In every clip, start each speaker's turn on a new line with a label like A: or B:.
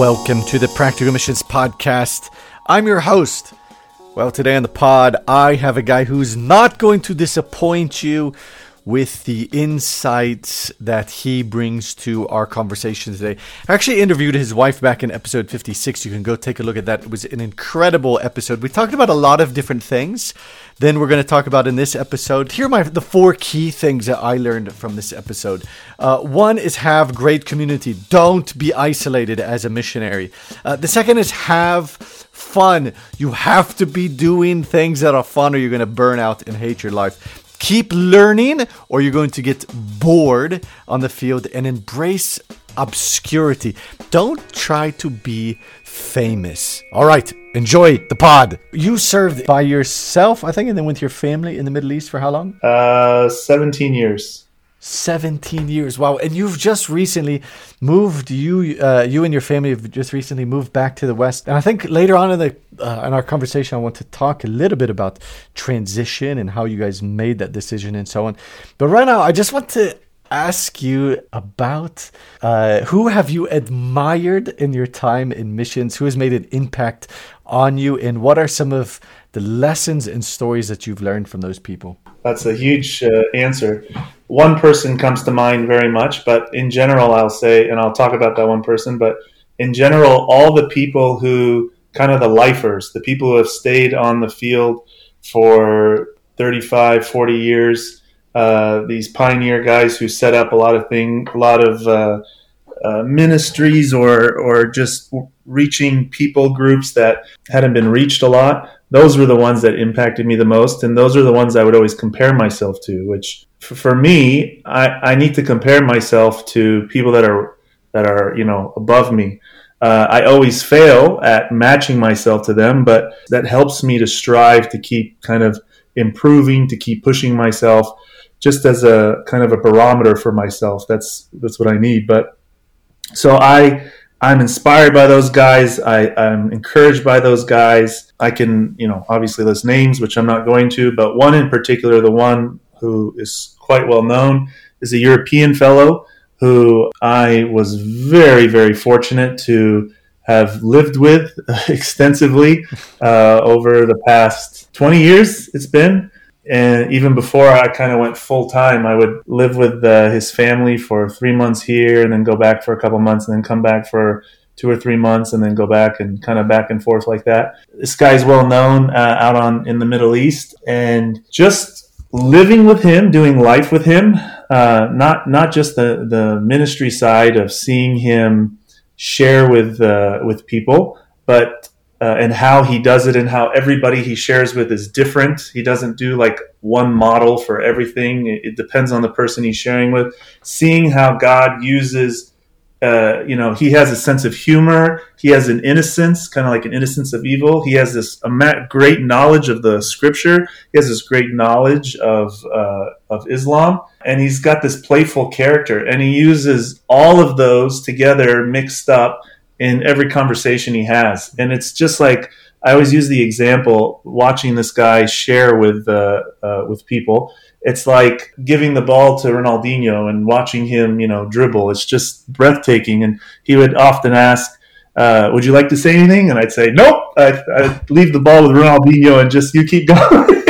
A: welcome to the Practical Missions Podcast. I'm your host. Well, today on the pod, I have a guy who's not going to disappoint you with the insights that he brings to our conversation today. I actually interviewed his wife back in episode 56. You can go take a look at that. It was an incredible episode. We talked about a lot of different things. Then we're going to talk about in this episode. Here are the four key things that I learned from this episode. One is have great community. Don't be isolated as a missionary. The second is have fun. You have to be doing things that are fun or you're going to burn out and hate your life. Keep learning or you're going to get bored on the field, and embrace obscurity. Don't try to be famous. All right, enjoy the pod. You served by yourself, I think, and then with your family in the Middle East for how long?
B: 17 years.
A: 17 years. Wow. And you've just recently moved, you and your family have just recently moved back to the West. And I think later on in our conversation, I want to talk a little bit about transition and how you guys made that decision and so on. But right now, I just want to ask you about who have you admired in your time in missions? Who has made an impact on you? And what are some of the lessons and stories that you've learned from those people?
B: That's a huge answer. One person comes to mind very much, but in general, I'll say, and I'll talk about that one person, but in general, all the people who kind of the lifers, the people who have stayed on the field for 35, 40 years, these pioneer guys who set up a lot of ministries or just reaching people groups that hadn't been reached a lot. Those were the ones that impacted me the most, and those are the ones I would always compare myself to, which for me, I need to compare myself to people that are above me. I always fail at matching myself to them, but that helps me to strive to keep kind of improving, to keep pushing myself, just as a kind of a barometer for myself. That's what I need. But so I'm inspired by those guys. I'm encouraged by those guys. I can, obviously list names, which I'm not going to, but one in particular, the one who is quite well known, is a European fellow who I was very, very fortunate to have lived with extensively over the past 20 years it's been. And even before I kind of went full time, I would live with his family for 3 months here and then go back for a couple months and then come back for 2 or 3 months and then go back and kind of back and forth like that. This guy's well known out in the Middle East, and just living with him, doing life with him, not just the ministry side of seeing him share with people, but and how he does it and how everybody he shares with is different. He doesn't do like one model for everything. It depends on the person he's sharing with. Seeing how God uses, he has a sense of humor. He has an innocence, kind of like an innocence of evil. He has this great knowledge of the scripture. He has this great knowledge of Islam. And he's got this playful character. And he uses all of those together mixed up in every conversation he has. And it's just like, I always use the example, watching this guy share with people. It's like giving the ball to Ronaldinho and watching him, dribble. It's just breathtaking. And he would often ask, would you like to say anything? And I'd say, nope, I'd leave the ball with Ronaldinho and just, you keep going.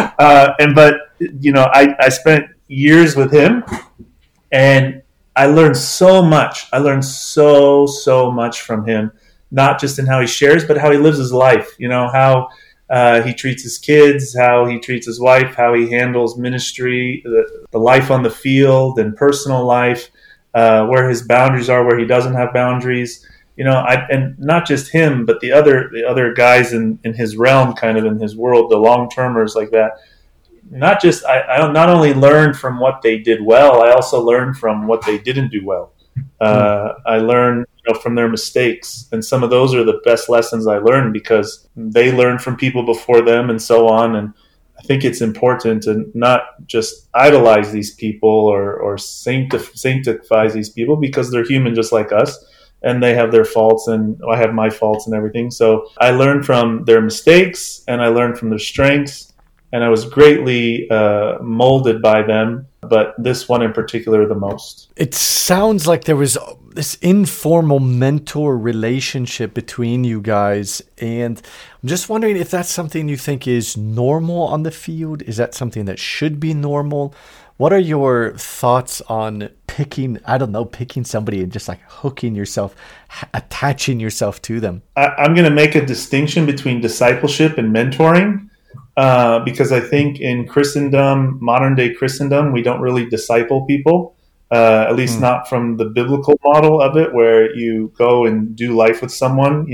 B: I spent years with him, and I learned so much. I learned so much from him, not just in how he shares, but how he lives his life. How he treats his kids, how he treats his wife, how he handles ministry, the life on the field and personal life, where his boundaries are, where he doesn't have boundaries. And not just him, but the other guys in his realm, kind of in his world, the long-termers like that. I not only learned from what they did well, I also learned from what they didn't do well. I learned from their mistakes, and some of those are the best lessons I learned because they learned from people before them and so on. And I think it's important to not just idolize these people or sanctify these people, because they're human just like us, and they have their faults, and I have my faults and everything. So I learned from their mistakes, and I learned from their strengths. and I was greatly molded by them, but this one in particular the most.
A: It sounds like there was this informal mentor relationship between you guys, and I'm just wondering if that's something you think is normal on the field. Is that something that should be normal? What are your thoughts on picking somebody and just like hooking yourself, attaching yourself to them?
B: I'm going to make a distinction between discipleship and mentoring, because I think in Christendom, modern day Christendom, we don't really disciple people, at least not from the biblical model of it, where you go and do life with someone.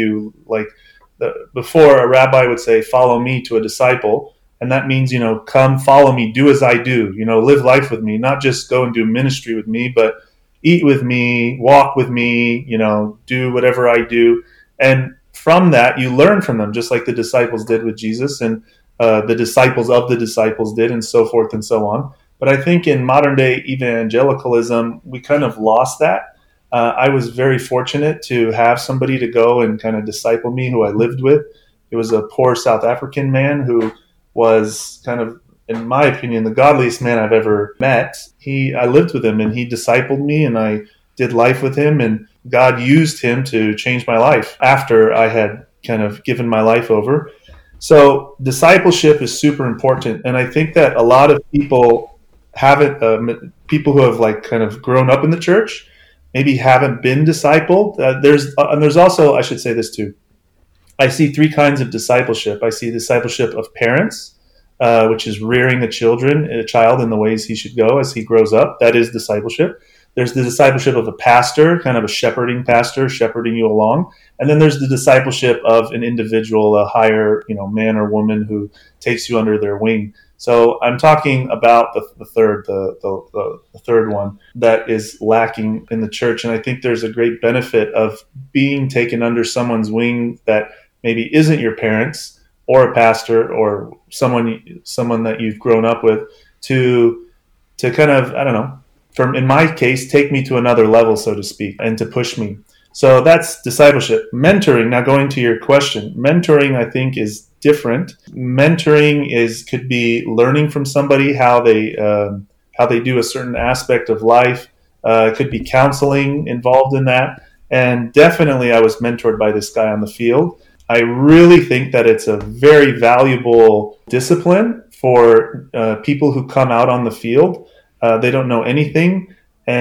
B: Before a rabbi would say, "Follow me" to a disciple. And that means, come follow me, do as I do, live life with me, not just go and do ministry with me, but eat with me, walk with me, do whatever I do. And from that, you learn from them, just like the disciples did with Jesus, and the disciples of the disciples did, and so forth and so on. But I think in modern day evangelicalism, we kind of lost that. I was very fortunate to have somebody to go and kind of disciple me who I lived with. It was a poor South African man who was kind of, in my opinion, the godliest man I've ever met. I lived with him, and he discipled me, and I did life with him, and God used him to change my life after I had kind of given my life over. So discipleship is super important, and I think that a lot of people people who have like kind of grown up in the church maybe haven't been discipled. There's also, I should say this too, I see three kinds of discipleship. I see discipleship of parents, which is rearing a child in the ways he should go as he grows up. That is discipleship. There's the discipleship of a pastor, kind of a shepherding pastor, shepherding you along. And then there's the discipleship of an individual, a higher, man or woman who takes you under their wing. So I'm talking about the third one that is lacking in the church. And I think there's a great benefit of being taken under someone's wing that maybe isn't your parents or a pastor or someone that you've grown up with to kind of, I don't know, in my case, take me to another level, so to speak, and to push me. So that's discipleship. Mentoring, now going to your question, mentoring I think is different. Mentoring could be learning from somebody how they do a certain aspect of life. Could be counseling involved in that. And definitely I was mentored by this guy on the field. I really think that it's a very valuable discipline for people who come out on the field. They don't know anything,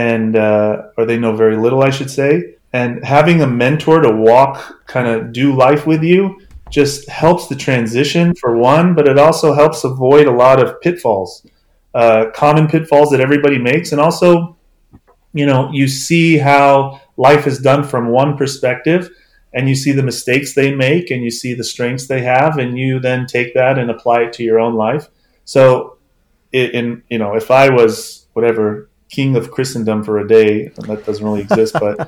B: or they know very little, I should say. And having a mentor to walk, kind of do life with you, just helps the transition for one, but it also helps avoid a lot of pitfalls, common pitfalls that everybody makes. And also, you see how life is done from one perspective, and you see the mistakes they make, and you see the strengths they have, and you then take that and apply it to your own life. So, if I was whatever king of Christendom for a day, and that doesn't really exist, but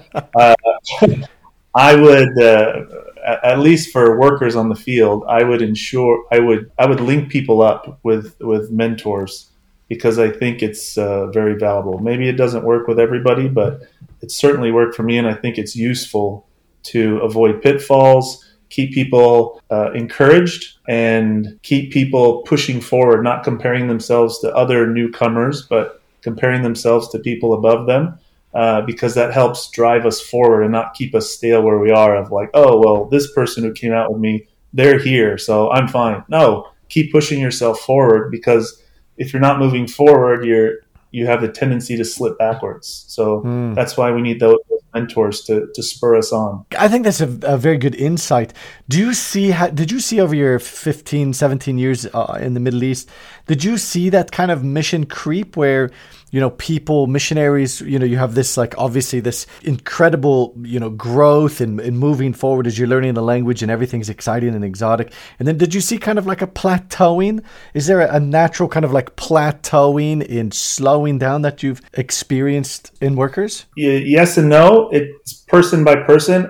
B: I would, at least for workers on the field, I would link people up with mentors, because I think it's very valuable. Maybe it doesn't work with everybody, but it certainly worked for me, and I think it's useful to avoid pitfalls, keep people encouraged, and keep people pushing forward, not comparing themselves to other newcomers, but comparing themselves to people above them, because that helps drive us forward and not keep us stale where we are of like, oh, well, this person who came out with me, they're here, so I'm fine. No, keep pushing yourself forward, because if you're not moving forward, you have a tendency to slip backwards. So that's why we need those mentors to spur us on.
A: I think that's a very good insight. Did you see over your 15, 17 years in the Middle East, did you see that kind of mission creep where, people, missionaries, you have this, like, obviously this incredible, growth and moving forward as you're learning the language and everything's exciting and exotic. And then did you see kind of like a plateauing? Is there a natural kind of like plateauing in slowing down that you've experienced in workers?
B: Yes and no. It's person by person.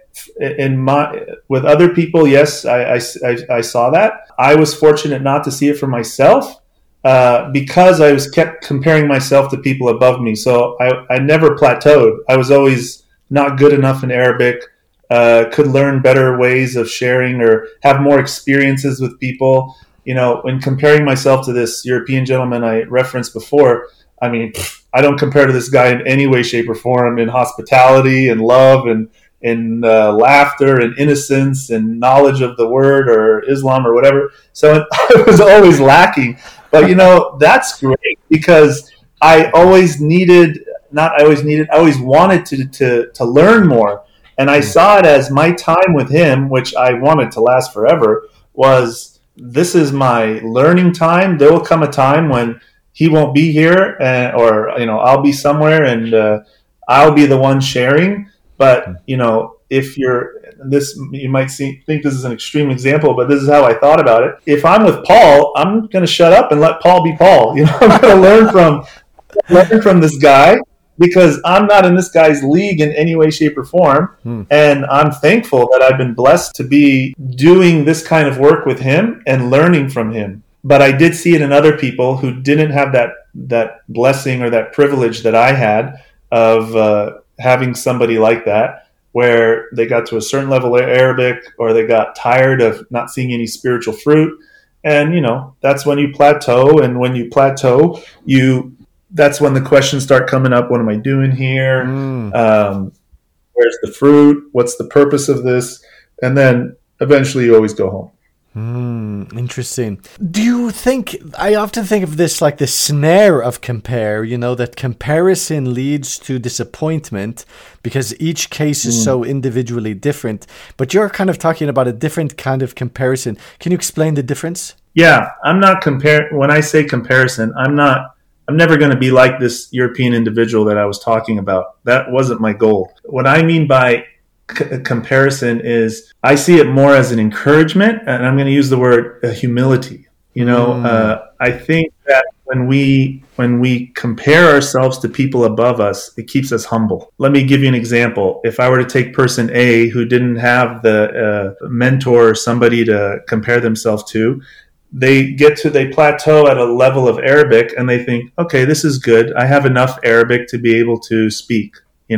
B: With other people, yes, I saw that. I was fortunate not to see it for myself, because I was kept comparing myself to people above me. So I never plateaued. I was always not good enough in Arabic, could learn better ways of sharing or have more experiences with people. when comparing myself to this European gentleman I referenced before, I mean, I don't compare to this guy in any way, shape, or form in hospitality and love and in laughter and innocence and knowledge of the word or Islam or whatever. So I was always lacking. But, that's great because I always wanted to learn more. And I saw it as my time with him, which I wanted to last forever, was this is my learning time. There will come a time when he won't be here or I'll be somewhere and I'll be the one sharing. But, if you might think this is an extreme example, but this is how I thought about it. If I'm with Paul, I'm going to shut up and let Paul be Paul. I'm going to learn from this guy because I'm not in this guy's league in any way, shape, or form. And I'm thankful that I've been blessed to be doing this kind of work with him and learning from him. But I did see it in other people who didn't have that blessing or that privilege that I had of having somebody like that, where they got to a certain level of Arabic or they got tired of not seeing any spiritual fruit. And, that's when you plateau. And when you plateau, that's when the questions start coming up. What am I doing here? Where's the fruit? What's the purpose of this? And then eventually you always go home.
A: Interesting. Do you think, I often think of this like the snare of compare, that comparison leads to disappointment because each case is so individually different, but you're kind of talking about a different kind of comparison. Can you explain the difference?
B: Yeah, I'm not when I say comparison, I'm never going to be like this European individual that I was talking about. That wasn't my goal. What I mean by comparison is I see it more as an encouragement, and I'm going to use the word humility. I think that when we compare ourselves to people above us, it keeps us humble. Let me give you an example. If I were to take person A who didn't have the mentor or somebody to compare themselves to, they plateau at a level of Arabic and they think, okay, this is good. I have enough Arabic to be able to speak,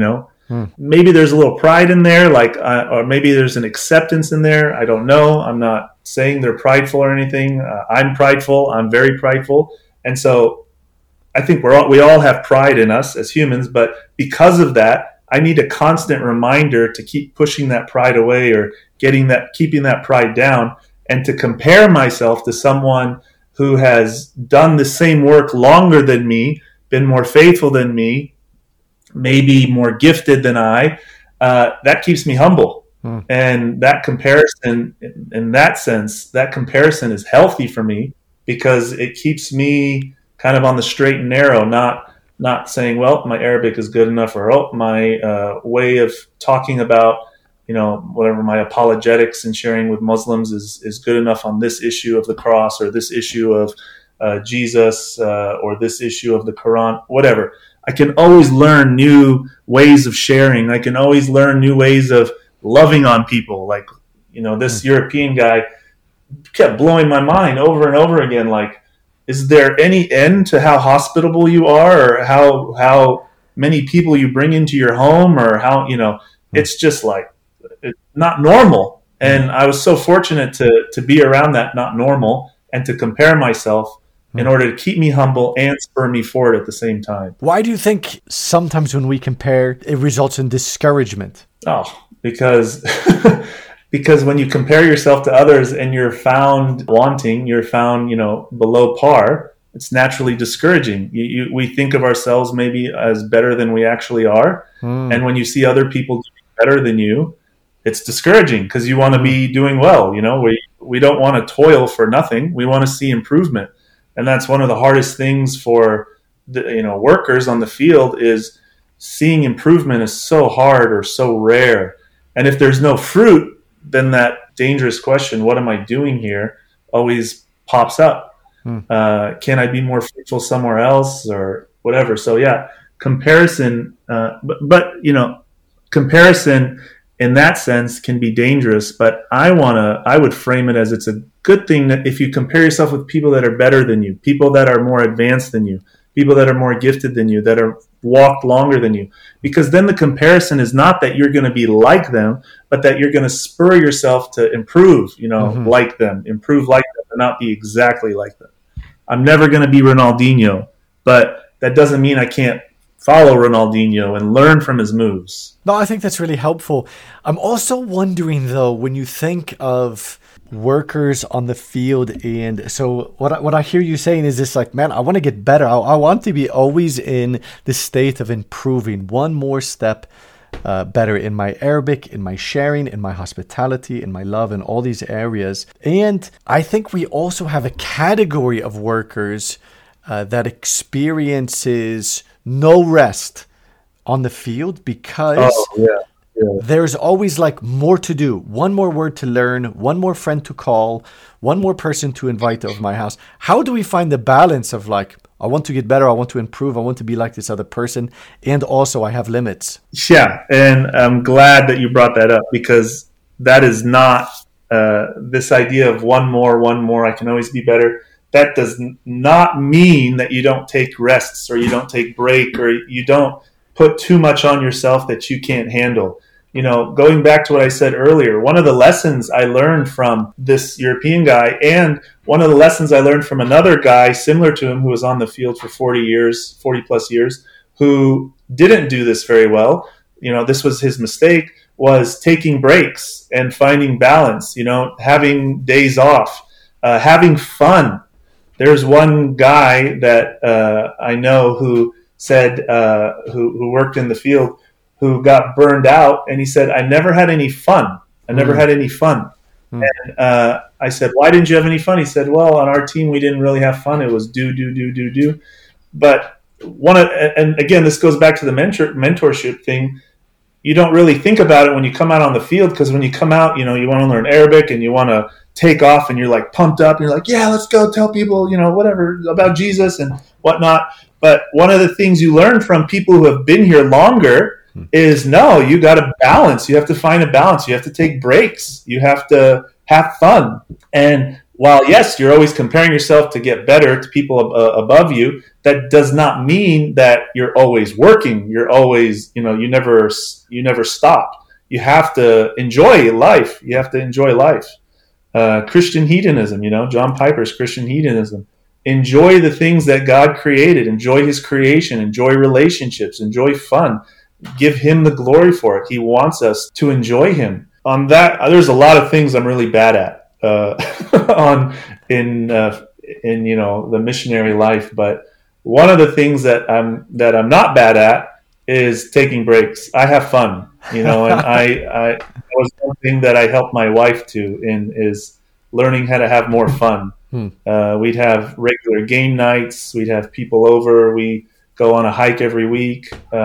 B: Maybe there's a little pride in there, or maybe there's an acceptance in there. I don't know. I'm not saying they're prideful or anything. I'm prideful. I'm very prideful. And so I think we all have pride in us as humans, but because of that, I need a constant reminder to keep pushing that pride away or keeping that pride down, and to compare myself to someone who has done the same work longer than me, been more faithful than me, maybe more gifted than I, that keeps me humble. And that comparison, in that sense, that comparison is healthy for me because it keeps me kind of on the straight and narrow, not saying, well, my Arabic is good enough, or my way of talking about, whatever my apologetics and sharing with Muslims is good enough on this issue of the cross or this issue of Jesus or this issue of the Quran, whatever. I can always learn new ways of sharing. I can always learn new ways of loving on people. Like, this European guy kept blowing my mind over and over again. Like, is there any end to how hospitable you are, or how many people you bring into your home, or how, it's just like, it's not normal. And I was so fortunate to be around that not normal and to compare myself in order to keep me humble and spur me forward at the same time.
A: Why do you think sometimes when we compare, it results in discouragement?
B: Oh, because when you compare yourself to others and you're found wanting, you're found, below par, it's naturally discouraging. We think of ourselves maybe as better than we actually are. And when you see other people doing better than you, it's discouraging because you want to be doing well. We don't want to toil for nothing. We want to see improvement. And that's one of the hardest things for the workers on the field, is seeing improvement is so hard or so rare. And if there's no fruit, then that dangerous question, what am I doing here, always pops up. Can I be more faithful somewhere else or whatever? So yeah, comparison, but comparison in that sense can be dangerous, but I would frame it as it's a good thing that if you compare yourself with people that are better than you, people that are more advanced than you, people that are more gifted than you, that are walked longer than you, because then the comparison is not that you're going to be like them, but that you're going to spur yourself to improve, like them, improve like them. to not be exactly like them. I'm never going to be Ronaldinho, but that doesn't mean I can't follow Ronaldinho and learn from his moves.
A: No, I think that's really helpful. I'm also wondering, though, when you think of workers on the field, and so what I hear you saying is this, like, man, I want to get better. I want to be always in the state of improving, one more step better in my Arabic, in my sharing, in my hospitality, in my love, in all these areas. And I think we also have a category of workers that experiences no rest on the field because there's always like more to do, one more word to learn, one more friend to call, one more person to invite over my house. How do we find the balance of like, I want to get better, I want to improve, I want to be like this other person, and also I have limits?
B: Yeah, and I'm glad that you brought that up, because that is not this idea of one more, I can always be better. That does not mean that you don't take rests or you don't take break or you don't put too much on yourself that you can't handle. You know, going back to what I said earlier, one of the lessons I learned from this European guy, and one of the lessons I learned from another guy similar to him who was on the field for 40 plus years, who didn't do this very well, you know, this was his mistake, was taking breaks and finding balance, you know, having days off, having fun. There's one guy that I know who said, who worked in the field, who got burned out, and he said, I never had any fun. I never had any fun. And I said, why didn't you have any fun? He said, well, on our team, we didn't really have fun. It was do. But and again, this goes back to the mentorship thing. You don't really think about it when you come out on the field, because when you come out, you know, you want to learn Arabic and you want to take off and you're like pumped up. And you're like, yeah, let's go tell people, you know, whatever about Jesus and whatnot. But one of the things you learn from people who have been here longer is, no, you got to balance. You have to find a balance. You have to take breaks. You have to have fun. And while, yes, you're always comparing yourself to get better to people above you, that does not mean that you're always working. You're always, you know, you never stop. You have to enjoy life. You have to enjoy life. Christian hedonism, you know, John Piper's Christian hedonism. Enjoy the things that God created. Enjoy his creation. Enjoy relationships. Enjoy fun. Give him the glory for it. He wants us to enjoy him. On that, there's a lot of things I'm really bad at in you know, the missionary life. But one of the things that I'm not bad at is taking breaks. I have fun, you know, and I was one thing that I helped my wife is learning how to have more fun. We'd have regular game nights. We'd have people over. We go on a hike every week.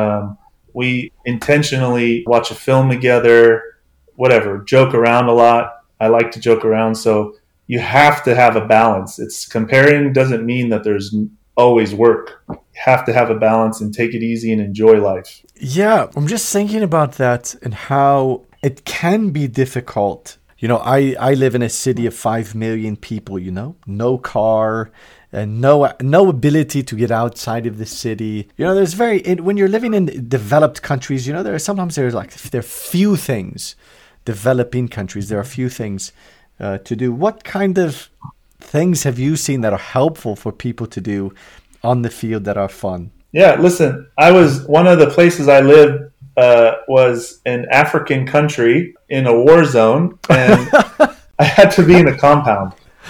B: We intentionally watch a film together, whatever, joke around a lot. I like to joke around. So you have to have a balance. It's comparing doesn't mean that there's always work. You have to have a balance and take it easy and enjoy life.
A: Yeah, I'm just thinking about that and how it can be difficult. You know, I live in a city of 5 million people, you know, no car and no ability to get outside of the city. You know, when you're living in developed countries, you know, there are few things, developing countries, there are few things to do. What kind of things have you seen that are helpful for people to do on the field that are fun?
B: Yeah, listen, one of the places I lived was an African country in a war zone, and I had to be in a compound.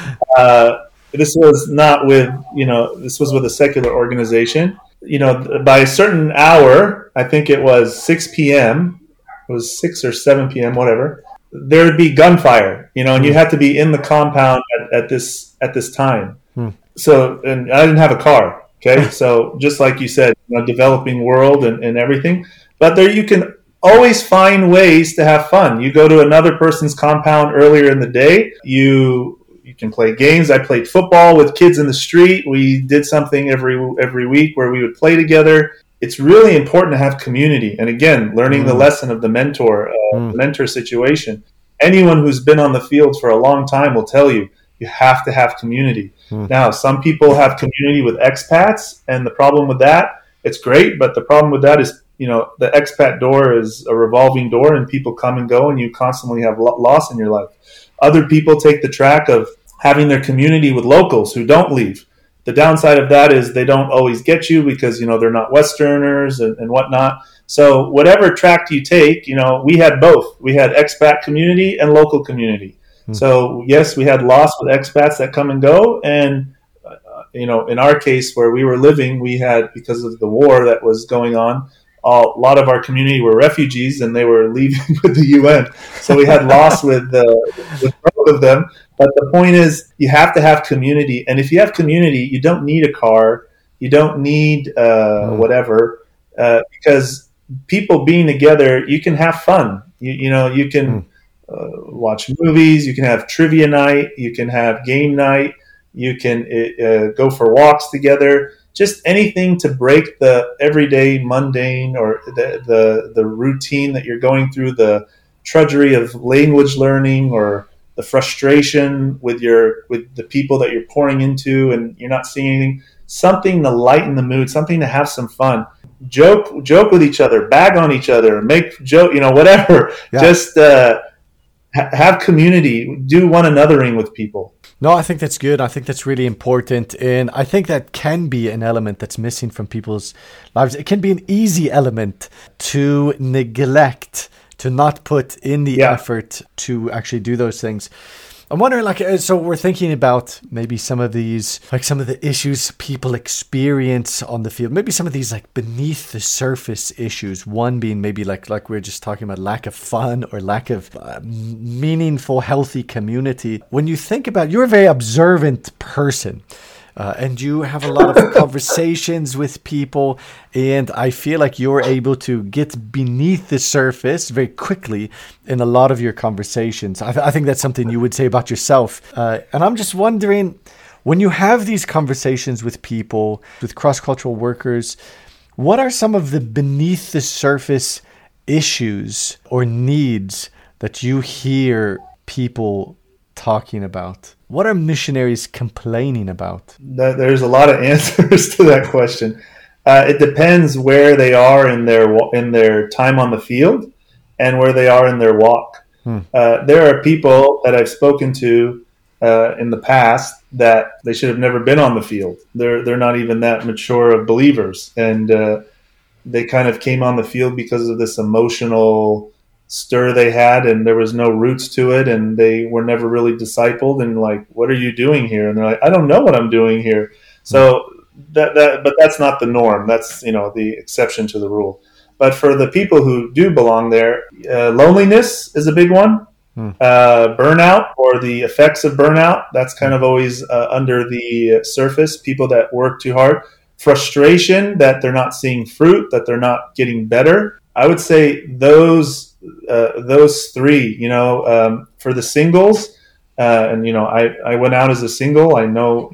B: This was not with, you know, this was with a secular organization. You know, by a certain hour, I think it was 6 p.m., it was 6 or 7 p.m., whatever, there would be gunfire, you know, and you had to be in the compound at this time. So, and I didn't have a car. Okay. So just like you said, you know, developing world and everything, but there you can always find ways to have fun. You go to another person's compound earlier in the day. You can play games. I played football with kids in the street. We did something every week where we would play together. It's really important to have community. And again, learning the lesson of the mentor situation. Anyone who's been on the field for a long time will tell you, you have to have community. Now, some people have community with expats, and the problem with that, it's great, but the problem with that is, you know, the expat door is a revolving door and people come and go and you constantly have loss in your life. Other people take the track of having their community with locals who don't leave. The downside of that is they don't always get you because, they're not Westerners and whatnot. So whatever track you take, we had both. We had expat community and local community. So yes, we had loss with expats that come and go. And, in our case where we were living, we had, because of the war that was going on, a lot of our community were refugees and they were leaving with the UN. So we had loss with both of them. But the point is, you have to have community. And if you have community, you don't need a car. You don't need whatever, because people being together, you can have fun. You can watch movies. You can have trivia night. You can have game night. You can go for walks together. Just anything to break the everyday mundane or the routine that you're going through, the drudgery of language learning or the frustration with the people that you're pouring into and you're not seeing anything. Something to lighten the mood, something to have some fun. Joke with each other, bag on each other, make joke, whatever. Yeah. Just have community, do one anothering with people.
A: No, I think that's good. I think that's really important. And I think that can be an element that's missing from people's lives. It can be an easy element to neglect, to not put in the effort to actually do those things. I'm wondering, so we're thinking about maybe some of these, some of the issues people experience on the field, maybe some of these beneath the surface issues. One being maybe like we were just talking about, lack of fun or lack of meaningful, healthy community. When you think about, you're a very observant person. And you have a lot of conversations with people, and I feel like you're able to get beneath the surface very quickly in a lot of your conversations. I think that's something you would say about yourself. And I'm just wondering, when you have these conversations with people, with cross-cultural workers, what are some of the beneath the surface issues or needs that you hear people talking about? What are missionaries complaining about?
B: There's a lot of answers to that question. It depends where they are in their time on the field and where they are in their walk. There are people that I've spoken to in the past that they should have never been on the field. They're not even that mature of believers, and they kind of came on the field because of this emotional stir they had, and there was no roots to it, and they were never really discipled, and what are you doing here? And they're like, I don't know what I'm doing here. So but that's not the norm. That's the exception to the rule. But for the people who do belong there, loneliness is a big one. Burnout or the effects of burnout, that's kind of always under the surface. People that work too hard, frustration that they're not seeing fruit, that they're not getting better. I would say those three, for the singles, and I went out as a single. I know,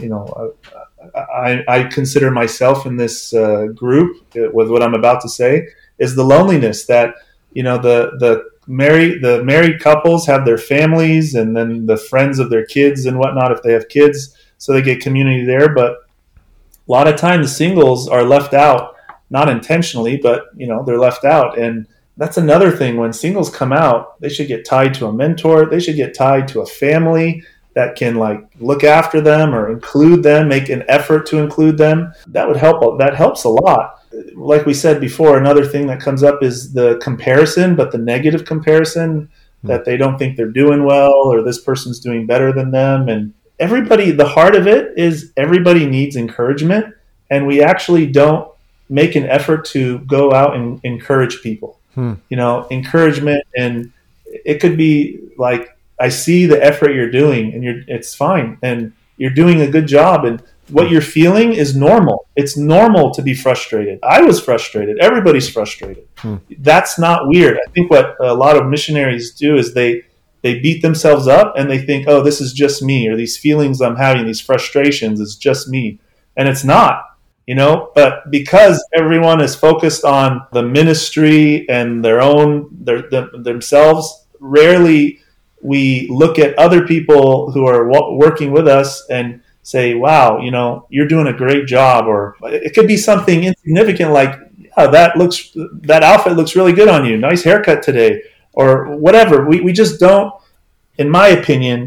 B: I consider myself in this group with what I'm about to say, is the loneliness that, the married couples have their families and then the friends of their kids and whatnot, if they have kids, so they get community there. But a lot of times singles are left out, not intentionally, but they're left out. And that's another thing. When singles come out, they should get tied to a mentor. They should get tied to a family that can look after them or include them, make an effort to include them. That would help. That helps a lot. Like we said before, another thing that comes up is the comparison, but the negative comparison, that they don't think they're doing well or this person's doing better than them. And everybody, the heart of it is everybody needs encouragement, and we actually don't make an effort to go out and encourage people. Encouragement, and it could be I see the effort you're doing, and it's fine, and you're doing a good job, and what you're feeling is normal. It's normal to be frustrated. I was frustrated. Everybody's frustrated. That's not weird. I think what a lot of missionaries do is they beat themselves up and they think, oh, this is just me, or these feelings I'm having, these frustrations, is just me. And it's not. But because everyone is focused on the ministry and themselves, rarely we look at other people who are working with us and say, wow, you're doing a great job. Or it could be something insignificant like, yeah, that outfit looks really good on you. Nice haircut today, or whatever. We just don't, in my opinion,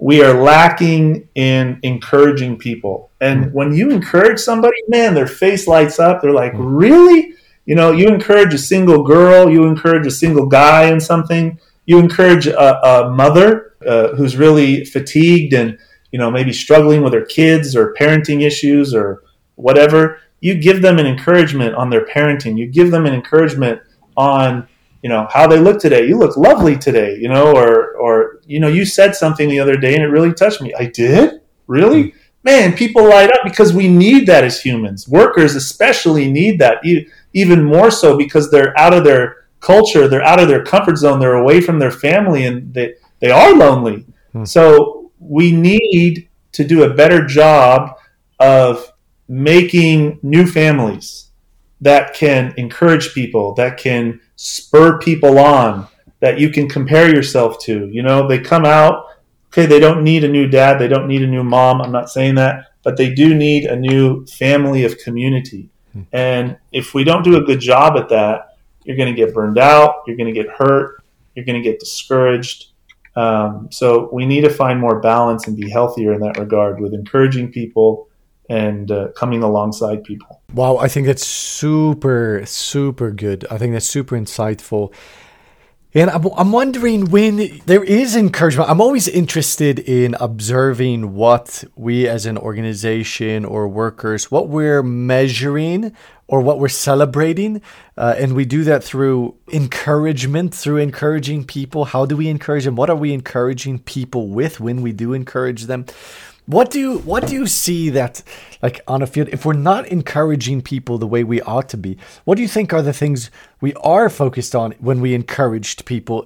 B: we are lacking in encouraging people. And when you encourage somebody, man, their face lights up. They're like, really? You know, you encourage a single girl, you encourage a single guy in something, you encourage a mother who's really fatigued and, you know, maybe struggling with her kids or parenting issues or whatever. You give them an encouragement on their parenting. You give them an encouragement on, you know, how they look today. You look lovely today, you know, or you know, you said something the other day and it really touched me. I did? Really? Man, people light up because we need that as humans. Workers especially need that, even more so because they're out of their culture, they're out of their comfort zone, they're away from their family, and they are lonely. So we need to do a better job of making new families that can encourage people, that can spur people on, that you can compare yourself to. You know, they come out, okay, they don't need a new dad, they don't need a new mom, I'm not saying that, but they do need a new family of community. And if we don't do a good job at that, you're going to get burned out, you're going to get hurt, you're going to get discouraged. So we need to find more balance and be healthier in that regard with encouraging people and coming alongside people.
A: Wow, I think that's super, super good. I think that's super insightful. And I'm wondering, when there is encouragement, I'm always interested in observing what we as an organization or workers, what we're measuring or what we're celebrating. And we do that through encouragement, through encouraging people. How do we encourage them? What are we encouraging people with when we do encourage them? What do you see that, like, on a field, if we're not encouraging people the way we ought to be, what do you think are the things we are focused on when we encourage people,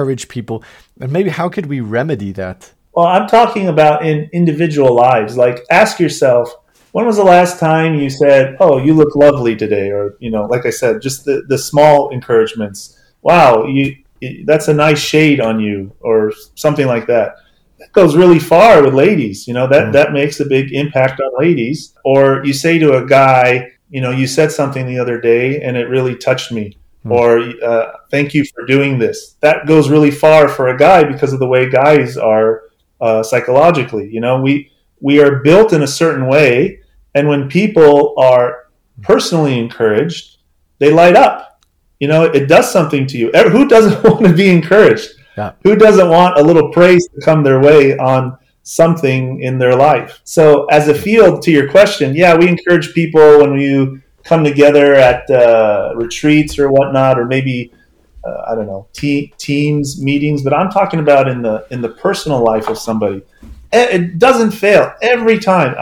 A: and maybe how could we remedy that?
B: Well, I'm talking about in individual lives. Like, ask yourself, when was the last time you said, oh, you look lovely today? Or, you know, like I said, just the small encouragements. Wow, that's a nice shade on you, or something like that. That goes really far with ladies. You know, that makes a big impact on ladies. Or you say to a guy, you know, you said something the other day and it really touched me. Or thank you for doing this. That goes really far for a guy because of the way guys are psychologically. You know, we are built in a certain way, and when people are personally encouraged, they light up. You know, it does something to you. Who doesn't want to be encouraged? Yeah. Who doesn't want a little praise to come their way on something in their life? So as a field, to your question, yeah, we encourage people when you come together at retreats or whatnot, or maybe, I don't know, teams meetings, but I'm talking about in the personal life of somebody. It doesn't fail every time.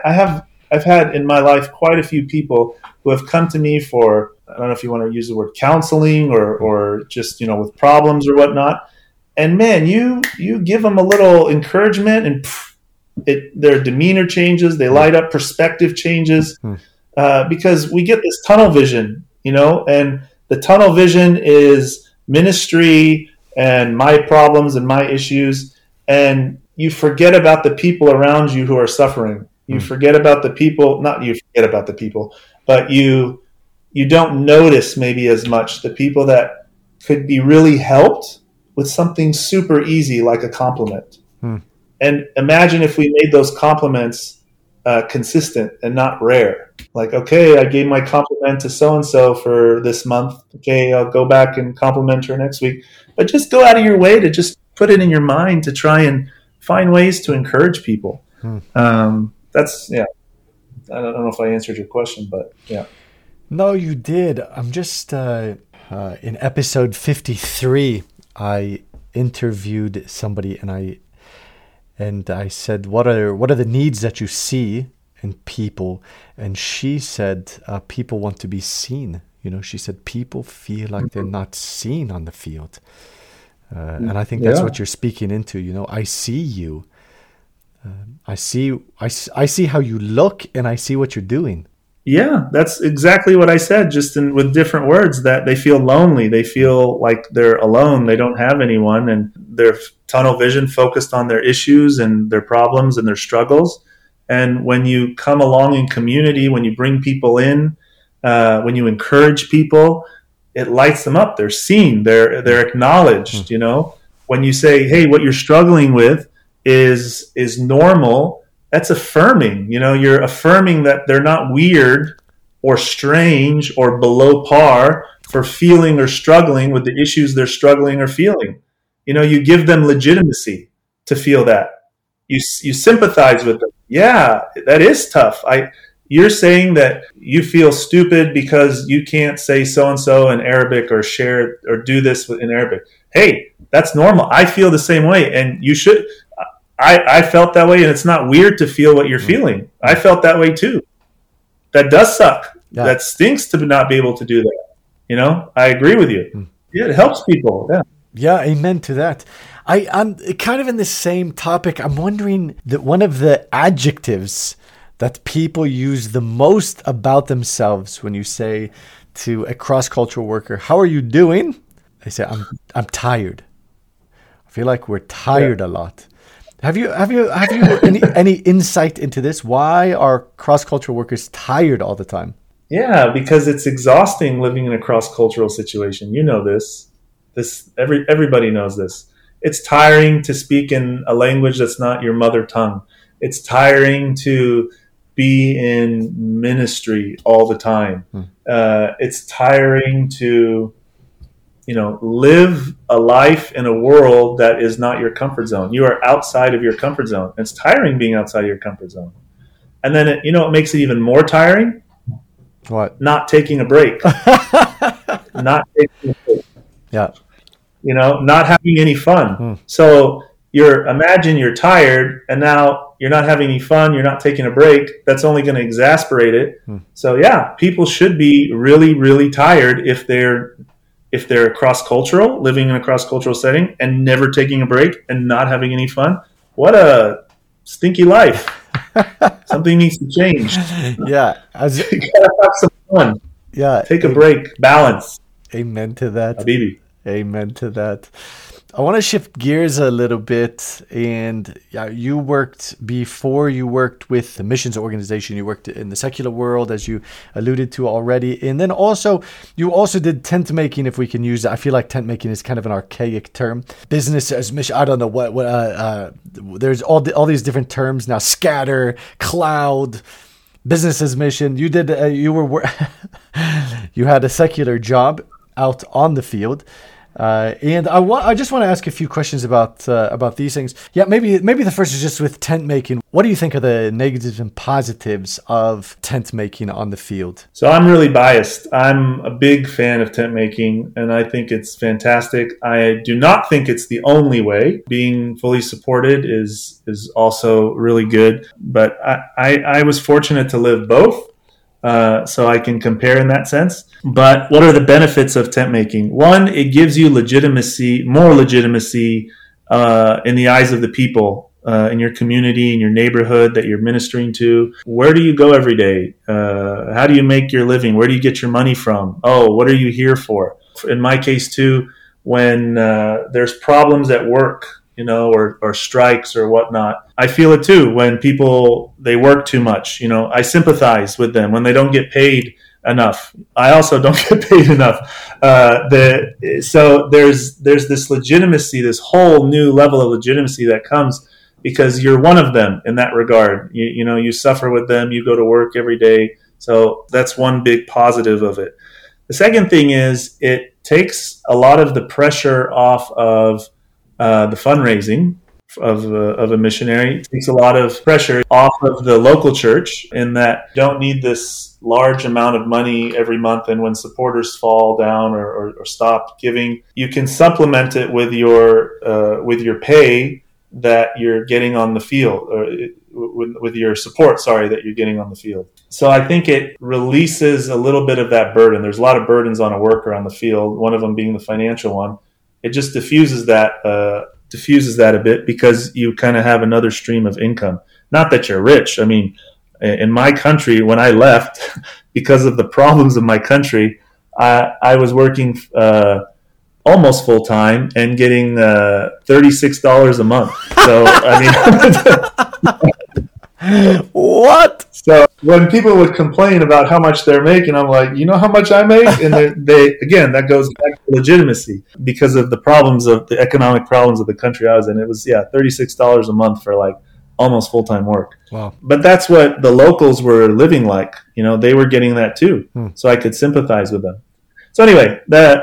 B: I've had in my life quite a few people who have come to me for, I don't know if you want to use the word counseling or just, you know, with problems or whatnot. And man, you give them a little encouragement and their demeanor changes, they light up, perspective changes, because we get this tunnel vision, you know, and the tunnel vision is ministry and my problems and my issues, and you forget about the people around you who are suffering. You forget about the people, not you forget about the people, but you don't notice maybe as much the people that could be really helped with something super easy like a compliment. And imagine if we made those compliments consistent and not rare. Like, okay, I gave my compliment to so-and-so for this month. Okay, I'll go back and compliment her next week. But just go out of your way to just put it in your mind to try and find ways to encourage people. That's, yeah. I don't know if I answered your question, but yeah.
A: No, you did. I'm just, in episode 53, I interviewed somebody and I said, what are the needs that you see in people? And she said, people want to be seen. You know, she said people feel like they're not seen on the field. And I think that's what you're speaking into. You know, I see you. I see how you look, and I see what you're doing.
B: Yeah, that's exactly what I said, just with different words, that they feel lonely. They feel like they're alone. They don't have anyone, and their tunnel vision focused on their issues and their problems and their struggles. And when you come along in community, when you bring people in, when you encourage people, it lights them up. They're seen. They're acknowledged. You know, when you say, "Hey, what you're struggling with, is normal, that's affirming. You're affirming that they're not weird or strange or below par for feeling or struggling with the issues they're struggling or feeling. You give them legitimacy to feel that. You sympathize with them. Yeah, that is tough. You're saying that you feel stupid because you can't say so-and-so in Arabic or share or do this in Arabic. Hey, that's normal. I feel the same way, and you should. I felt that way, and it's not weird to feel what you're feeling. I felt that way too. That does suck. Yeah. That stinks to not be able to do that. I agree with you. Yeah, it helps people. Yeah.
A: Yeah, amen to that. I'm kind of in the same topic. I'm wondering that one of the adjectives that people use the most about themselves when you say to a cross-cultural worker, "How are you doing?" They say, "I'm tired." I feel like we're tired a lot. Have you any insight into this? Why are cross-cultural workers tired all the time?
B: Yeah, because it's exhausting living in a cross-cultural situation. You know this. Everybody knows this. It's tiring to speak in a language that's not your mother tongue. It's tiring to be in ministry all the time. It's tiring to, live a life in a world that is not your comfort zone. You are outside of your comfort zone. It's tiring being outside of your comfort zone. And then, it makes it even more tiring?
A: What?
B: Not taking a break. Not taking a break.
A: Yeah.
B: Not having any fun. So imagine you're tired and now you're not having any fun. You're not taking a break. That's only going to exasperate it. So yeah, people should be really, really tired if they're cross-cultural, living in a cross-cultural setting and never taking a break and not having any fun. What a stinky life. Something needs to change.
A: Yeah.
B: You gotta have some fun.
A: Yeah.
B: Take a break. Balance.
A: Amen to that.
B: Habibi.
A: Amen to that. I want to shift gears a little bit. And before you worked with the missions organization, you worked in the secular world, as you alluded to already. And then you also did tent making, if we can use it. I feel like tent making is kind of an archaic term. Business as mission. I don't know what there's all these different terms now. Scatter, cloud, business as mission. You did, you had a secular job out on the field. And I just want to ask a few questions about these things. Yeah, maybe the first is just with tent making. What do you think are the negatives and positives of tent making on the field?
B: So I'm really biased. I'm a big fan of tent making, and I think it's fantastic. I do not think it's the only way. Being fully supported is also really good. But I was fortunate to live both. So I can compare in that sense. But what are the benefits of tent making? One, it gives you more legitimacy in the eyes of the people in your community, in your neighborhood that you're ministering to. Where do you go every day? How do you make your living? Where do you get your money from? Oh, what are you here for? In my case too, when there's problems at work, or strikes or whatnot. I feel it too when people, they work too much. I sympathize with them when they don't get paid enough. I also don't get paid enough. So there's this legitimacy, this whole new level of legitimacy that comes because you're one of them in that regard. You suffer with them, you go to work every day. So that's one big positive of it. The second thing is it takes a lot of the pressure off of the fundraising of a missionary. It takes a lot of pressure off of the local church in that you don't need this large amount of money every month, and when supporters fall down or stop giving, you can supplement it with your pay that you're getting on the field, or with your support, that you're getting on the field. So I think it releases a little bit of that burden. There's a lot of burdens on a worker on the field, one of them being the financial one. It just diffuses that a bit because you kind of have another stream of income. Not that you're rich. I mean, in my country, when I left, because of the problems of my country, I was working almost full time and getting $36 a month. So I mean,
A: what?
B: So when people would complain about how much they're making, I'm like, you know how much I make? And they again, that goes back to legitimacy because of the economic problems of the country I was in. It was, $36 a month for like almost full-time work.
A: Wow.
B: But that's what the locals were living like. They were getting that too. So I could sympathize with them. So anyway,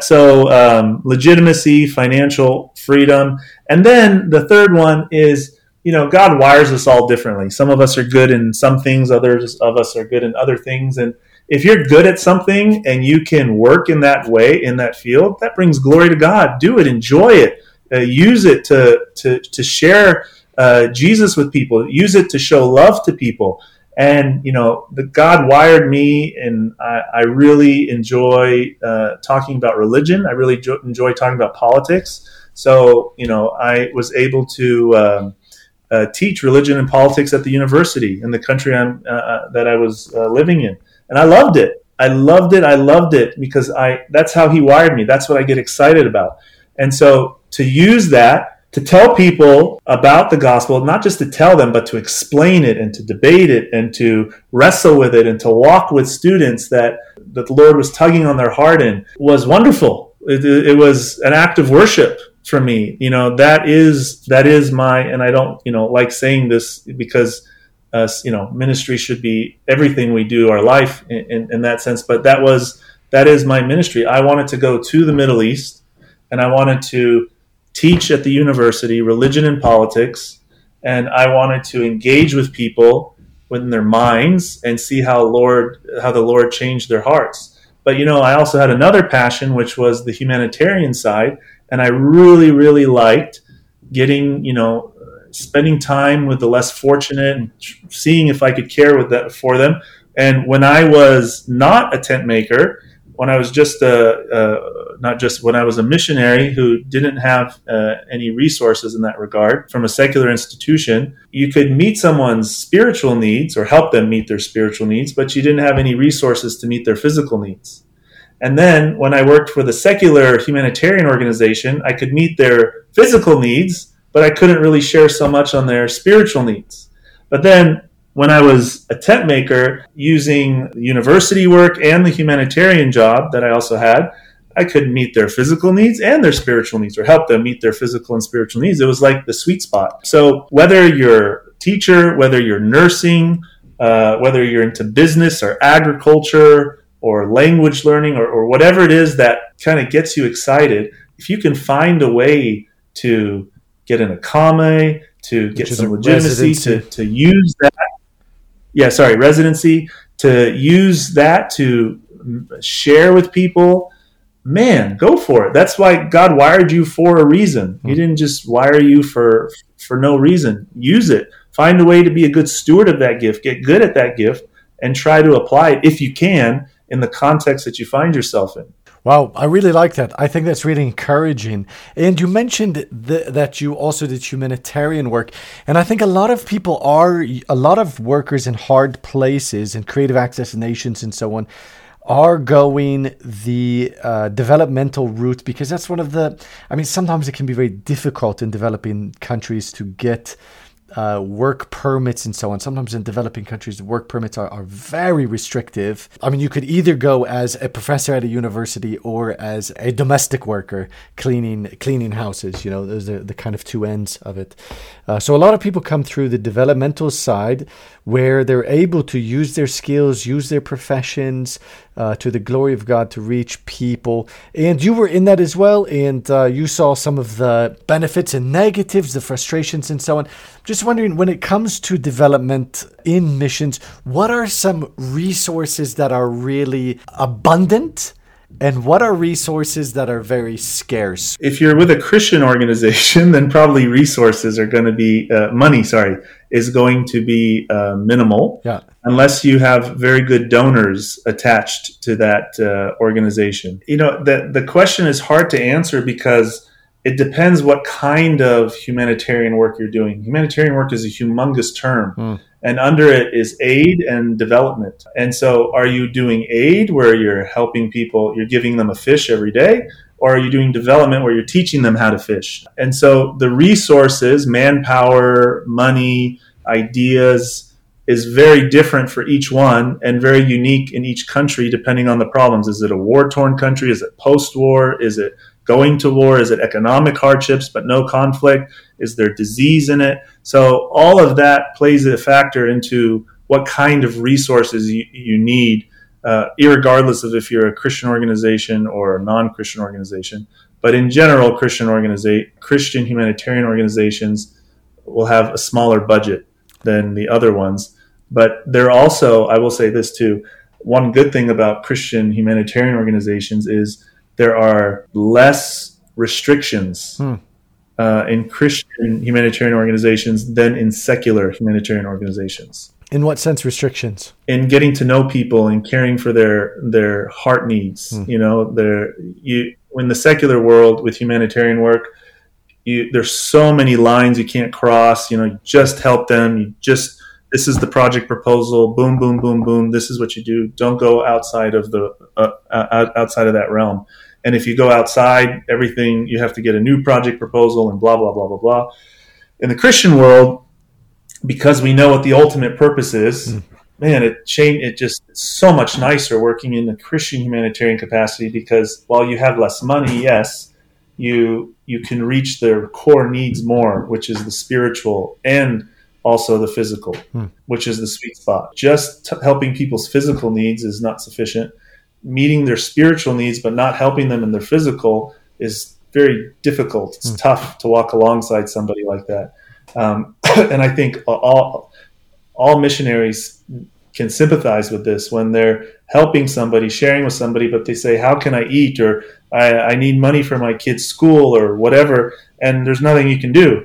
B: legitimacy, financial freedom. And then the third one is, God wires us all differently. Some of us are good in some things, others of us are good in other things. And if you're good at something and you can work in that way, in that field, that brings glory to God. Do it, enjoy it, use it to share Jesus with people, use it to show love to people. And, God wired me, and I really enjoy talking about religion. I really enjoy talking about politics. So, I was able to teach religion and politics at the university in the country that I was living in. And I loved it. I loved it because that's how he wired me. That's what I get excited about. And so to use that, to tell people about the gospel, not just to tell them, but to explain it and to debate it and to wrestle with it and to walk with students that the Lord was tugging on their heart in, was wonderful. It was an act of worship for me. That is my, and I don't, like saying this because, ministry should be everything we do our life in that sense. But that is my ministry. I wanted to go to the Middle East, and I wanted to teach at the university religion and politics, and I wanted to engage with people within their minds and see how the Lord changed their hearts. But I also had another passion, which was the humanitarian side, and I really, really liked getting, spending time with the less fortunate and seeing if I could care for them. And when I was not a tent maker, when I was just when I was a missionary who didn't have any resources in that regard from a secular institution, you could meet someone's spiritual needs or help them meet their spiritual needs, but you didn't have any resources to meet their physical needs. And then when I worked for the secular humanitarian organization, I could meet their physical needs, but I couldn't really share so much on their spiritual needs. But then when I was a tent maker, using university work and the humanitarian job that I also had, I could meet their physical needs and their spiritual needs, or help them meet their physical and spiritual needs. It was like the sweet spot. So whether you're a teacher, whether you're nursing, whether you're into business or agriculture or language learning or whatever it is that kind of gets you excited, if you can find a way to get an akame, to get some legitimacy, to use that. Residency, to use that to share with people, man, go for it. That's why God wired you for a reason. He didn't just wire you for no reason. Use it. Find a way to be a good steward of that gift. Get good at that gift and try to apply it, if you can, in the context that you find yourself in.
A: Wow, I really like that. I think that's really encouraging. And you mentioned that you also did humanitarian work. And I think a lot of workers in hard places and creative access nations and so on are going the developmental route, because that's sometimes it can be very difficult in developing countries to get work permits and so on. Sometimes in developing countries, the work permits are very restrictive. You could either go as a professor at a university or as a domestic worker cleaning houses. Those are the kind of two ends of it. So a lot of people come through the developmental side, where they're able to use their skills, use their professions to the glory of God to reach people. And you were in that as well, and you saw some of the benefits and negatives, the frustrations and so on. Just wondering, when it comes to development in missions, what are some resources that are really abundant? And what are resources that are very scarce?
B: If you're with a Christian organization, then probably resources are going to be, is going to be minimal.
A: Yeah.
B: Unless you have very good donors attached to that organization. The question is hard to answer because it depends what kind of humanitarian work you're doing. Humanitarian work is a humongous term. And under it is aid and development. And so are you doing aid where you're helping people, you're giving them a fish every day? Or are you doing development where you're teaching them how to fish? And so the resources, manpower, money, ideas, is very different for each one and very unique in each country depending on the problems. Is it a war-torn country? Is it post-war? Is it going to war? Is it economic hardships but no conflict? Is there disease in it? So all of that plays a factor into what kind of resources you need, irregardless of if you're a Christian organization or a non-Christian organization. But in general, Christian humanitarian organizations will have a smaller budget than the other ones. But they're also, I will say this too, one good thing about Christian humanitarian organizations is there are less restrictions in Christian humanitarian organizations than in secular humanitarian organizations.
A: In what sense restrictions?
B: In getting to know people and caring for their heart needs. In the secular world with humanitarian work, there's so many lines you can't cross. You just help them. This is the project proposal. Boom, boom, boom, boom. This is what you do. Don't go outside of outside of that realm. And if you go outside, everything you have to get a new project proposal and blah blah blah blah blah. In the Christian world, because we know what the ultimate purpose is, man, it's so much nicer working in the Christian humanitarian capacity, because while you have less money, yes, you can reach their core needs more, which is the spiritual and also the physical, which is the sweet spot. Just helping people's physical needs is not sufficient. Meeting their spiritual needs but not helping them in their physical is very difficult. It's tough to walk alongside somebody like that. And I think all missionaries can sympathize with this when they're helping somebody, sharing with somebody, but they say, how can I eat? Or I need money for my kid's school or whatever. And there's nothing you can do.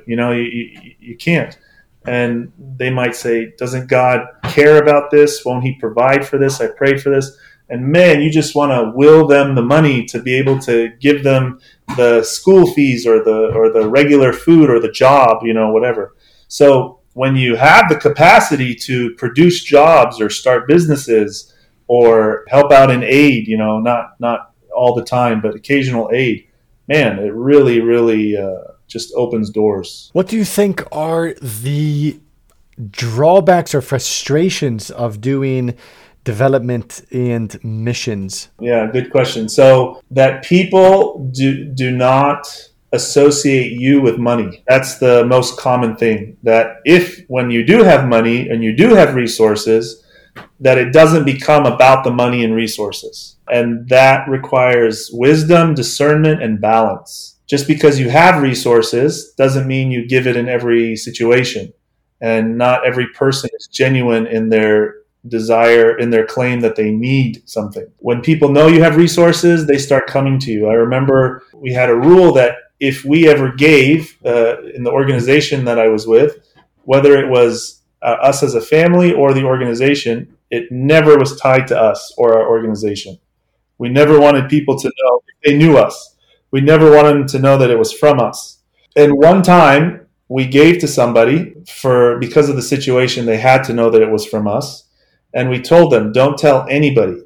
B: You can't. And they might say, doesn't God care about this? Won't he provide for this? I prayed for this. And man, you just want to will them the money to be able to give them the school fees or the regular food or the job, whatever. So when you have the capacity to produce jobs or start businesses or help out in aid, not all the time, but occasional aid, man, it really, really just opens doors.
A: What do you think are the drawbacks or frustrations of doing development and missions?
B: Yeah, good question. So that people do not associate you with money. That's the most common thing. That when you do have money and you do have resources, that it doesn't become about the money and resources. And that requires wisdom, discernment, and balance. Just because you have resources doesn't mean you give it in every situation. And not every person is genuine in their desire, in their claim that they need something. When people know you have resources, they start coming to you. I remember we had a rule that if we ever gave in the organization that I was with, whether it was us as a family or the organization, it never was tied to us or our organization. We never wanted people to know if they knew us. We never wanted them to know that it was from us. And one time we gave to somebody because of the situation, they had to know that it was from us. And we told them, don't tell anybody.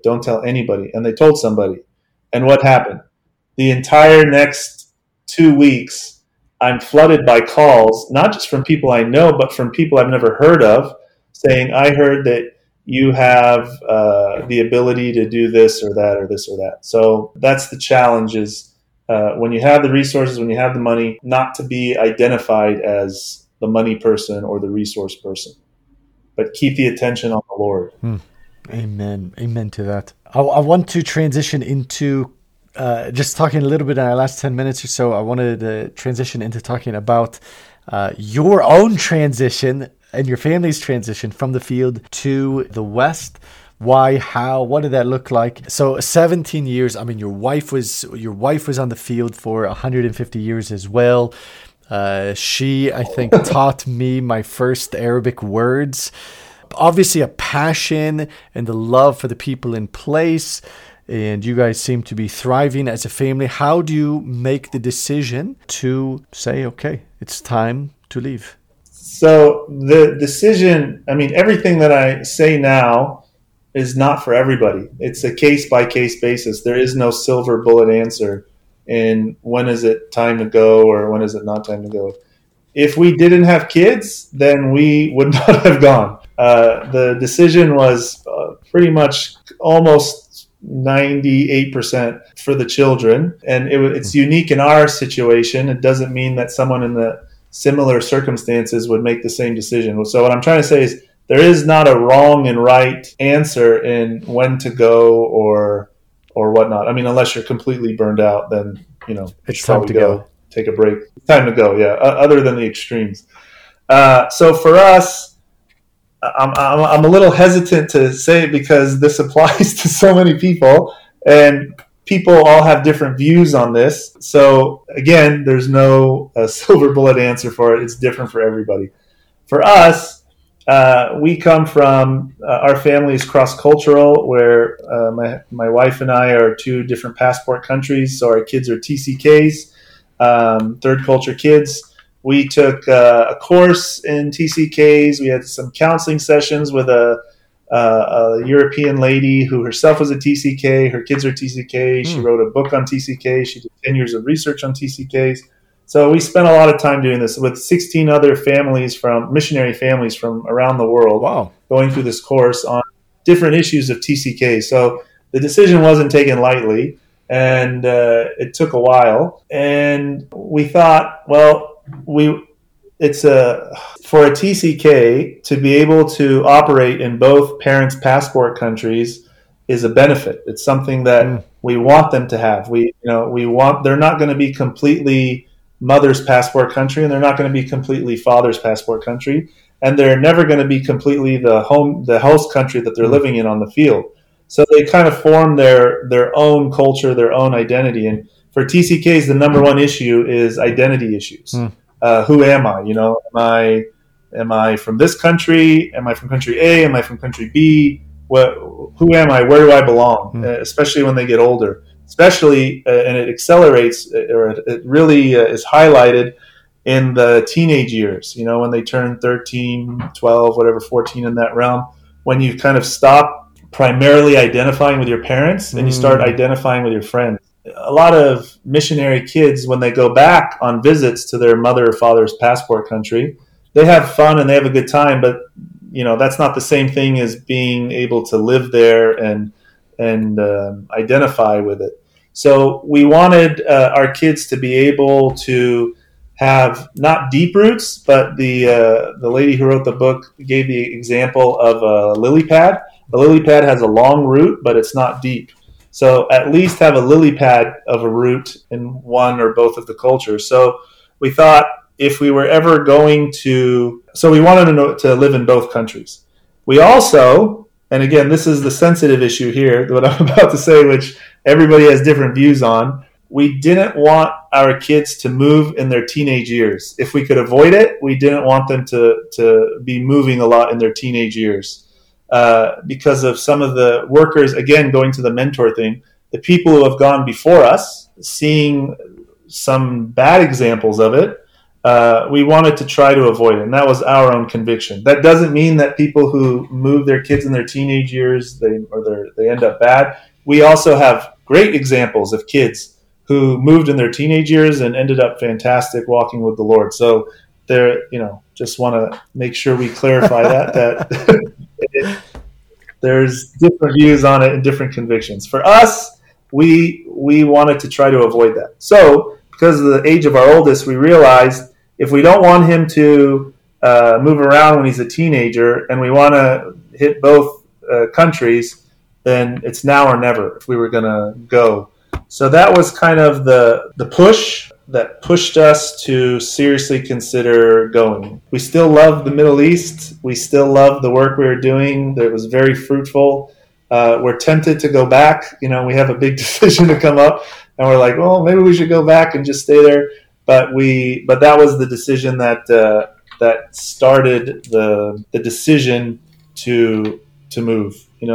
B: And they told somebody. And what happened? The entire next 2 weeks, I'm flooded by calls, not just from people I know, but from people I've never heard of, saying, I heard that you have the ability to do this or that or this or that. So that's the challenge is when you have the resources, when you have the money, not to be identified as the money person or the resource person, but keep the attention on the Lord.
A: Amen. Amen to that. I want to transition into just talking a little bit in our last 10 minutes or so. I wanted to transition into talking about your own transition and your family's transition from the field to the West. Why, how, what did that look like? So 17 years, I mean, your wife was on the field for 150 years as well. She, I think, taught me my first Arabic words. Obviously a passion and the love for the people in place. And you guys seem to be thriving as a family. How do you make the decision to say, okay, it's time to leave?
B: So the decision, I mean, everything that I say now is not for everybody. It's a case-by-case basis. There is no silver bullet answer in when is it time to go or when is it not time to go. If we didn't have kids, then we would not have gone. The decision was pretty much almost 98% for the children. And it's unique in our situation. It doesn't mean that someone in the similar circumstances would make the same decision. So what I'm trying to say is there is not a wrong and right answer in when to go or whatnot. I mean, unless you're completely burned out, then,
A: it's time to go.
B: Take a break. It's time to go, yeah, other than the extremes. So for us, I'm a little hesitant to say it because this applies to so many people, and people all have different views on this. So again, there's no silver bullet answer for it. It's different for everybody. For us, we come from our family is cross-cultural, where my wife and I are two different passport countries, so our kids are TCKs, third culture kids. We took a course in TCKs. We had some counseling sessions with a European lady who herself was a TCK. Her kids are TCK. She wrote a book on TCK. She did 10 years of research on TCKs. So we spent a lot of time doing this with 16 other missionary families from around the world.
A: Wow.
B: Going through this course on different issues of TCK. So the decision wasn't taken lightly, and it took a while. And we thought, well, for a TCK to be able to operate in both parents' passport countries is a benefit. It's something that we want them to have. They're not going to be completely mother's passport country, and they're not going to be completely father's passport country, and they're never going to be completely the host country that they're living in on the field. So they kind of form their own culture, their own identity. And for TCKs, the number one issue is identity issues. Who am I? Am I from this country? Am I from country A? Am I from country B? Who am I? Where do I belong? Especially when they get older. Especially, and it accelerates, or it really is highlighted in the teenage years, when they turn 13, 12, whatever, 14, in that realm, when you kind of stop primarily identifying with your parents and you start identifying with your friends. A lot of missionary kids, when they go back on visits to their mother or father's passport country, they have fun and they have a good time, but that's not the same thing as being able to live there and identify with it. So we wanted our kids to be able to have not deep roots, but the lady who wrote the book gave the example of a lily pad. The lily pad has a long root, but it's not deep. So at least have a lily pad of a root in one or both of the cultures. So we thought if we were ever going to, so we wanted to live in both countries. We also, and again, this is the sensitive issue here, what I'm about to say, which everybody has different views on. We didn't want our kids to move in their teenage years. If we could avoid it, we didn't want them to be moving a lot in their teenage years. Because of some of the workers, again, going to the mentor thing, the people who have gone before us, seeing some bad examples of it, we wanted to try to avoid it. And that was our own conviction. That doesn't mean that people who move their kids in their teenage years, they end up bad. We also have great examples of kids who moved in their teenage years and ended up fantastic walking with the Lord. So just want to make sure we clarify that there's different views on it and different convictions. For us, we wanted to try to avoid that. So because of the age of our oldest, we realized if we don't want him to move around when he's a teenager and we want to hit both countries, then it's now or never if we were going to go. So that was kind of the push that pushed us to seriously consider going. We still love the Middle East. We still love the work we were doing. It was very fruitful. We're tempted to go back. We have a big decision to come up, and we're like, well, maybe we should go back and just stay there. But that was the decision that started the decision to move.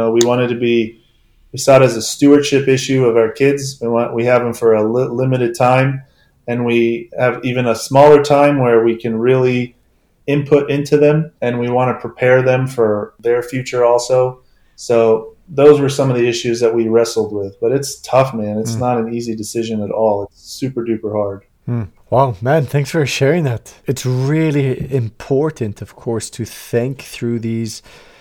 B: We saw it as a stewardship issue of our kids. We have them for a limited time, and we have even a smaller time where we can really input into them, and we want to prepare them for their future also. So those were some of the issues that we wrestled with. But it's tough, man. It's not an easy decision at all. It's super duper hard.
A: Wow, man, thanks for sharing that. It's really important, of course, to think through these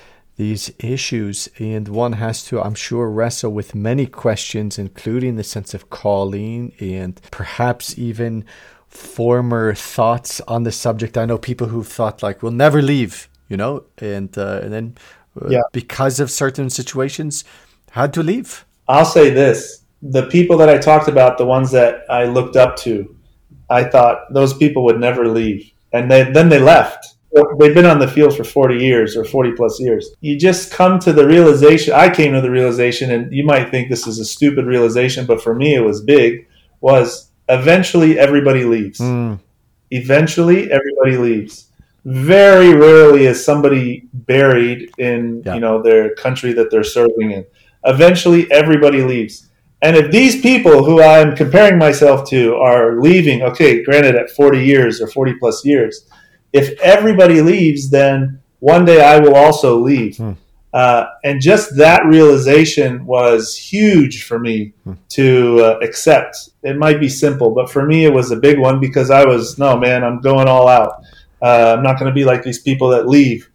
A: issues, and one has to, I'm sure, wrestle with many questions, including the sense of calling and perhaps even former thoughts on the subject. I know people who've thought like, we'll never leave, and then because of certain situations, had to leave.
B: I'll say this. The people that I talked about, the ones that I looked up to, I thought those people would never leave. And then they left. They've been on the field for 40 years or 40 plus years. You just come to the realization, I came to the realization, and you might think this is a stupid realization, but for me it was big, was eventually everybody leaves. Eventually everybody leaves. Very rarely is somebody buried in their country that they're serving in. Eventually everybody leaves. And if these people who I'm comparing myself to are leaving, okay, granted at 40 years or 40 plus years, if everybody leaves, then one day I will also leave. And just that realization was huge for me to accept. It might be simple, but for me it was a big one, because I'm going all out. I'm not going to be like these people that leave.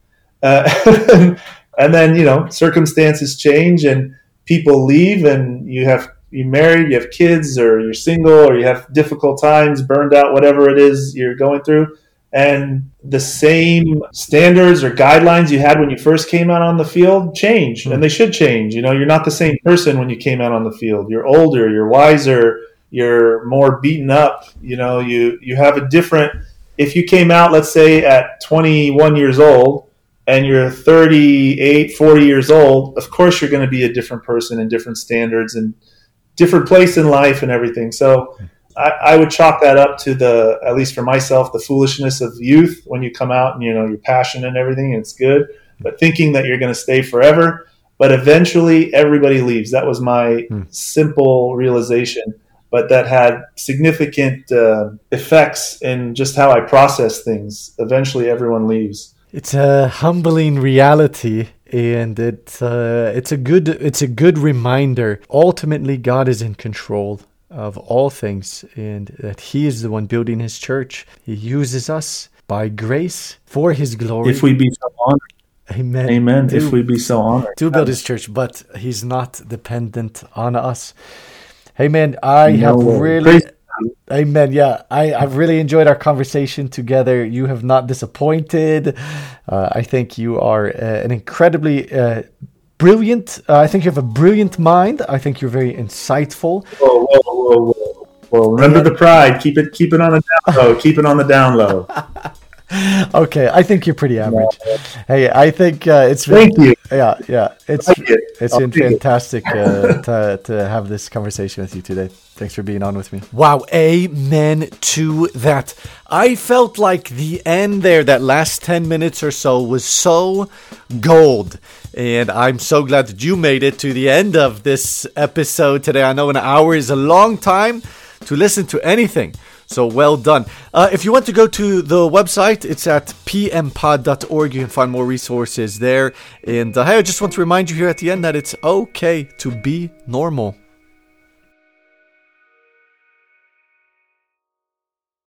B: And then, circumstances change and people leave, and you're married, you have kids, or you're single, or you have difficult times, burned out, whatever it is you're going through. And the same standards or guidelines you had when you first came out on the field change, and they should change. You're not the same person when you came out on the field. You're older, you're wiser, you're more beaten up. You have a different, if you came out, let's say at 21 years old, and you're 38, 40 years old, of course you're going to be a different person and different standards and different place in life and everything. So I would chalk that up to at least for myself, the foolishness of youth when you come out and, you're passionate and everything, and it's good, but thinking that you're going to stay forever. But eventually everybody leaves. That was my simple realization, but that had significant effects in just how I process things. Eventually everyone leaves.
A: It's a humbling reality, and it's a good reminder. Ultimately, God is in control of all things, and that He is the one building His church. He uses us by grace for His glory.
B: If we be so honored.
A: Amen.
B: Amen. If we be so honored.
A: To build His church, but He's not dependent on us. Hey, man, Amen. Yeah, I've really enjoyed our conversation together. You have not disappointed. I think you are an incredibly brilliant. I think you have a brilliant mind. I think you're very insightful.
B: Whoa. Remember the pride. Keep it on the down low. Keep it on the down low.
A: Okay, I think you're pretty average. Hey, I think it's
B: thank you.
A: Yeah, it's been fantastic to have this conversation with you today. Thanks for being on with me. Wow, amen to that. I felt like the end there, that last 10 minutes or so, was so gold. And I'm so glad that you made it to the end of this episode today. I know an hour is a long time to listen to anything. So well done. If you want to go to the website, it's at pmpod.org. You can find more resources there. And hey, I just want to remind you here at the end that it's okay to be normal.